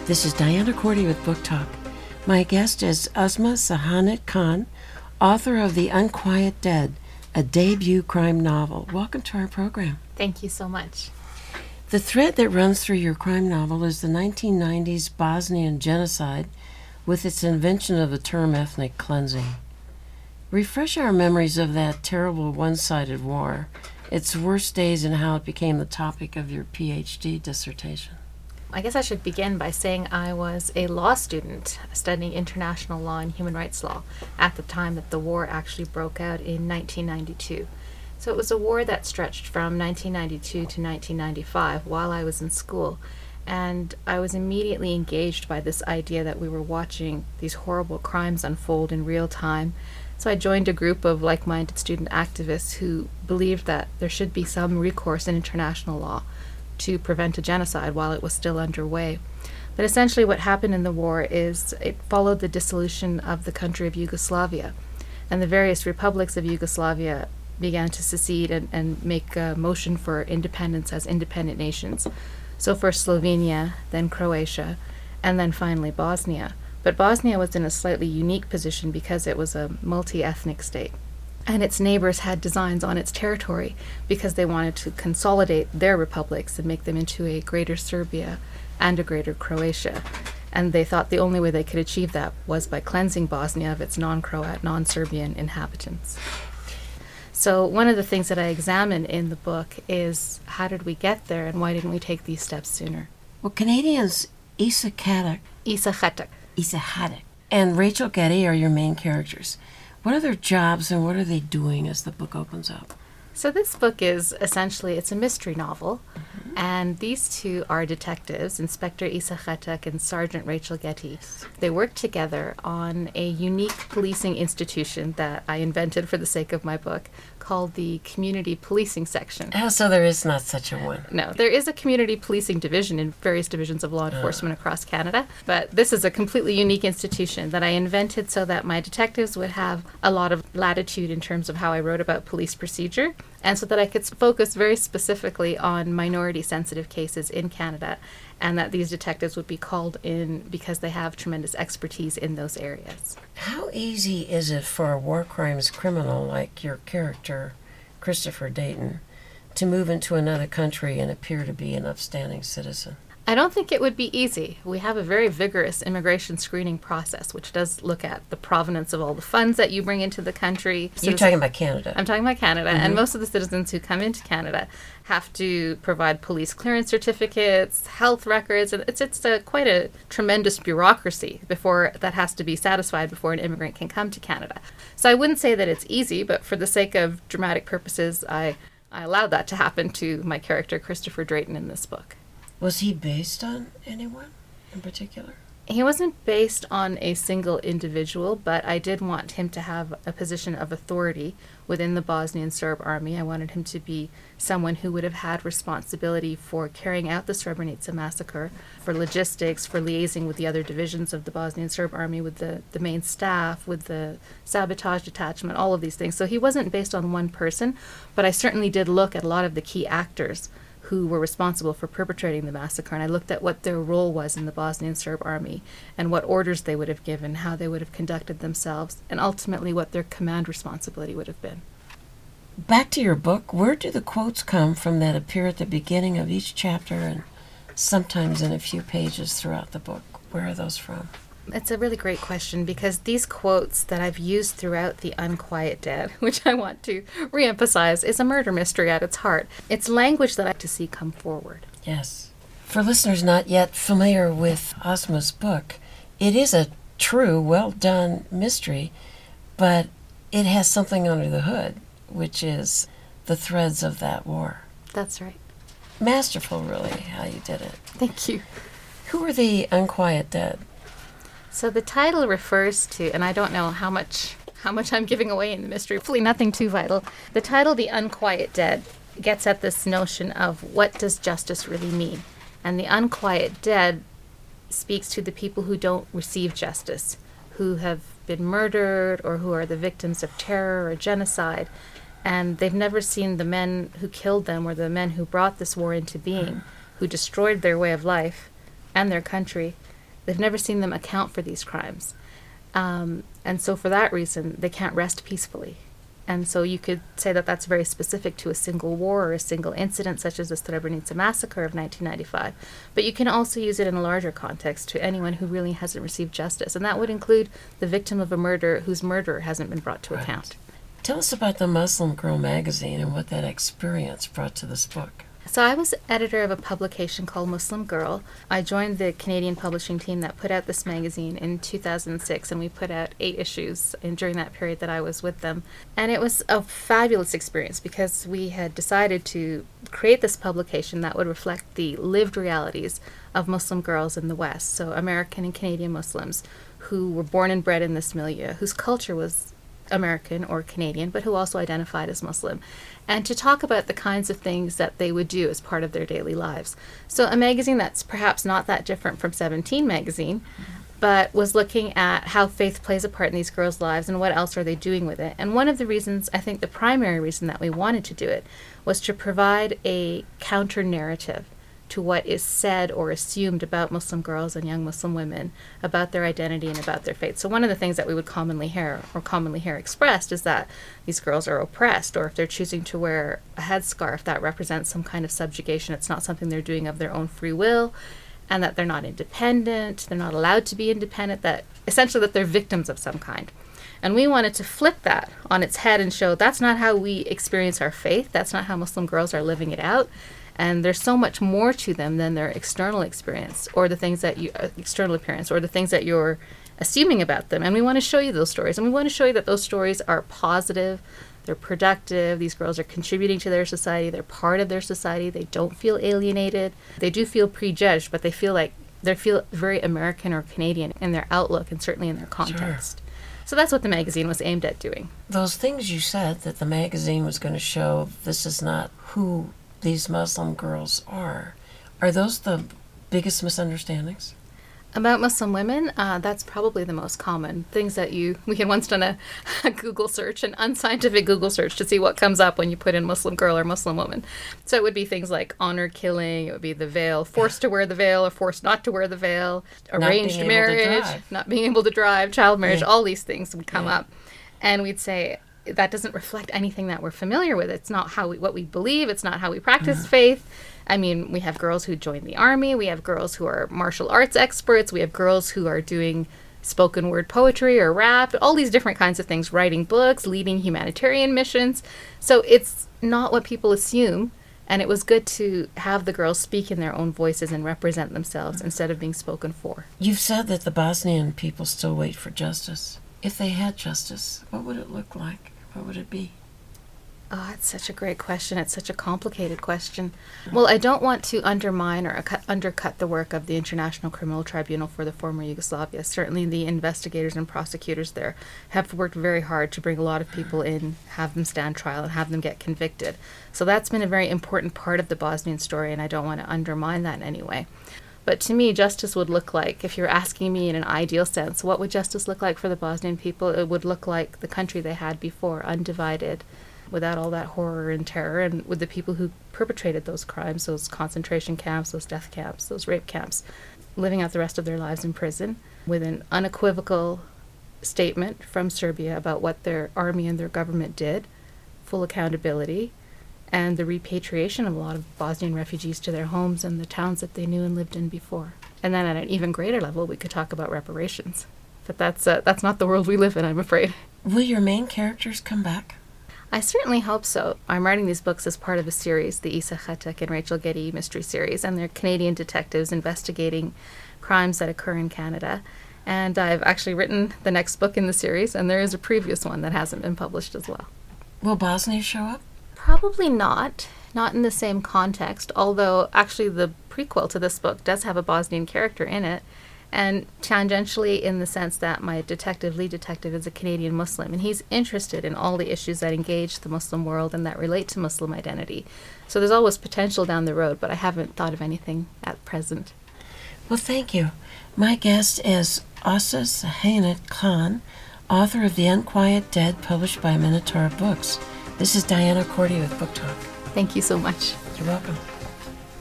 This is Diana Cordy with Book Talk. My guest is Uzma Sahanat Khan, author of The Unquiet Dead, a debut crime novel. Welcome to our program. Thank you so much. The thread that runs through your crime novel is the 1990s Bosnian genocide with its invention of the term ethnic cleansing. Refresh our memories of that terrible one-sided war, its worst days, and how it became the topic of your PhD dissertation. I guess I should begin by saying I was a law student studying international law and human rights law at the time that the war actually broke out in 1992. So it was a war that stretched from 1992 to 1995 while I was in school. And I was immediately engaged by this idea that we were watching these horrible crimes unfold in real time. So I joined a group of like-minded student activists who believed that there should be some recourse in international law to prevent a genocide while it was still underway. But essentially what happened in the war is it followed the dissolution of the country of Yugoslavia, and the various republics of Yugoslavia began to secede and make a motion for independence as independent nations. So first Slovenia, then Croatia, and then finally Bosnia. But Bosnia was in a slightly unique position because it was a multi-ethnic state. And its neighbors had designs on its territory because they wanted to consolidate their republics and make them into a greater Serbia and a greater Croatia. And they thought the only way they could achieve that was by cleansing Bosnia of its non-Croat, non-Serbian inhabitants. So one of the things that I examine in the book is how did we get there and why didn't we take these steps sooner? Well, Canadians Isa Haddock and Rachel Getty are your main characters. What are their jobs and what are they doing as the book opens up? So this book is essentially, it's a mystery novel, and these two are detectives, Inspector Isa Khatak and Sergeant Rachel Getty. They work together on a unique policing institution that I invented for the sake of my book called the Community Policing Section. Oh, so there is not such a one. No, there is a community policing division in various divisions of law enforcement across Canada, but this is a completely unique institution that I invented so that my detectives would have a lot of latitude in terms of how I wrote about police procedure, and so that I could focus very specifically on minority-sensitive cases in Canada, and that these detectives would be called in because they have tremendous expertise in those areas. How easy is it for a war crimes criminal like your character, Christopher Dayton, to move into another country and appear to be an upstanding citizen? I don't think it would be easy. We have a very vigorous immigration screening process, which does look at the provenance of all the funds that you bring into the country. You're talking about Canada. I'm talking about Canada, and most of the citizens who come into Canada have to provide police clearance certificates, health records, and it's quite a tremendous bureaucracy before that has to be satisfied before an immigrant can come to Canada. So I wouldn't say that it's easy, but for the sake of dramatic purposes, I allowed that to happen to my character, Christopher Drayton, in this book. Was he based on anyone in particular? He wasn't based on a single individual, but I did want him to have a position of authority within the Bosnian Serb army. I wanted him to be someone who would have had responsibility for carrying out the Srebrenica massacre, for logistics, for liaising with the other divisions of the Bosnian Serb army, with the main staff, with the sabotage detachment, all of these things. So he wasn't based on one person, but I certainly did look at a lot of the key actors who were responsible for perpetrating the massacre, and I looked at what their role was in the Bosnian Serb army and what orders they would have given, how they would have conducted themselves, and ultimately what their command responsibility would have been. Back to your book, where do the quotes come from that appear at the beginning of each chapter and sometimes in a few pages throughout the book? Where are those from? It's a really great question because these quotes that I've used throughout The Unquiet Dead, which I want to reemphasize, is a murder mystery at its heart. It's language that I like to see come forward. Yes. For listeners not yet familiar with Uzma's book, it is a true, well-done mystery, but it has something under the hood, which is the threads of that war. That's right. Masterful, really, how you did it. Thank you. Who are the Unquiet Dead? So the title refers to, and I don't know how much I'm giving away in the mystery, hopefully nothing too vital. The title, The Unquiet Dead, gets at this notion of what does justice really mean? And the unquiet dead speaks to the people who don't receive justice, who have been murdered or who are the victims of terror or genocide, and they've never seen the men who killed them or the men who brought this war into being, who destroyed their way of life and their country, They've never seen them account for these crimes. And so for that reason, they can't rest peacefully. And so you could say that that's very specific to a single war or a single incident, such as the Srebrenica massacre of 1995. But you can also use it in a larger context to anyone who really hasn't received justice. And that would include the victim of a murder whose murderer hasn't been brought to account. Tell us about the Muslim Girl magazine and what that experience brought to this book. So I was editor of a publication called Muslim Girl. I joined the Canadian publishing team that put out this magazine in 2006, and we put out 8 issues during that period that I was with them. And it was a fabulous experience because we had decided to create this publication that would reflect the lived realities of Muslim girls in the West, so American and Canadian Muslims who were born and bred in this milieu, whose culture was American or Canadian, but who also identified as Muslim, and to talk about the kinds of things that they would do as part of their daily lives. So a magazine that's perhaps not that different from 17 magazine, but was looking at how faith plays a part in these girls' lives and what else are they doing with it. And one of the reasons, I think the primary reason that we wanted to do it, was to provide a counter-narrative to what is said or assumed about Muslim girls and young Muslim women, about their identity and about their faith. So one of the things that we would commonly hear expressed is that these girls are oppressed, or if they're choosing to wear a headscarf, that represents some kind of subjugation. It's not something they're doing of their own free will, and that they're not independent, they're not allowed to be independent, that essentially that they're victims of some kind. And we wanted to flip that on its head and show that's not how we experience our faith, that's not how Muslim girls are living it out. And there's so much more to them than their external experience or the things that external appearance or the things that you're assuming about them. And we want to show you those stories. And we want to show you that those stories are positive, they're productive, these girls are contributing to their society, they're part of their society, they don't feel alienated. They do feel prejudged, but they feel very American or Canadian in their outlook and certainly in their context. Sure. So that's what the magazine was aimed at doing. Those things you said that the magazine was going to show, this is not who these Muslim girls are those the biggest misunderstandings? About Muslim women, that's probably the most common. Things that we had once done a Google search, an unscientific Google search, to see what comes up when you put in Muslim girl or Muslim woman. So it would be things like honor killing, it would be the veil, forced to wear the veil or forced not to wear the veil, arranged marriage, not being able to drive, child marriage, all these things would come up. And we'd say, that doesn't reflect anything that we're familiar with. It's not what we believe. It's not how we practice faith. I mean, we have girls who join the army. We have girls who are martial arts experts. We have girls who are doing spoken word poetry or rap, all these different kinds of things, writing books, leading humanitarian missions. So it's not what people assume. And it was good to have the girls speak in their own voices and represent themselves instead of being spoken for. You've said that the Bosnian people still wait for justice. If they had justice, what would it look like? What would it be? Oh, it's such a great question. It's such a complicated question. Well, I don't want to undermine or undercut the work of the International Criminal Tribunal for the former Yugoslavia. Certainly the investigators and prosecutors there have worked very hard to bring a lot of people in, have them stand trial, and have them get convicted. So that's been a very important part of the Bosnian story, and I don't want to undermine that in any way. But to me, justice would look like, if you're asking me in an ideal sense, what would justice look like for the Bosnian people? It would look like the country they had before, undivided, without all that horror and terror, and with the people who perpetrated those crimes, those concentration camps, those death camps, those rape camps, living out the rest of their lives in prison, with an unequivocal statement from Serbia about what their army and their government did, full accountability, and the repatriation of a lot of Bosnian refugees to their homes and the towns that they knew and lived in before. And then at an even greater level, we could talk about reparations. But that's not the world we live in, I'm afraid. Will your main characters come back? I certainly hope so. I'm writing these books as part of a series, the Isa Khatak and Rachel Getty mystery series, and they're Canadian detectives investigating crimes that occur in Canada. And I've actually written the next book in the series, and there is a previous one that hasn't been published as well. Will Bosnia show up? Probably not in the same context, although actually the prequel to this book does have a Bosnian character in it, and tangentially in the sense that my lead detective is a Canadian Muslim, and he's interested in all the issues that engage the Muslim world and that relate to Muslim identity. So there's always potential down the road, but I haven't thought of anything at present. Well, thank you. My guest is Asa Sahanet Khan, author of The Unquiet Dead, published by Minotaur Books. This is Diana Cordy with Book Talk. Thank you so much. You're welcome.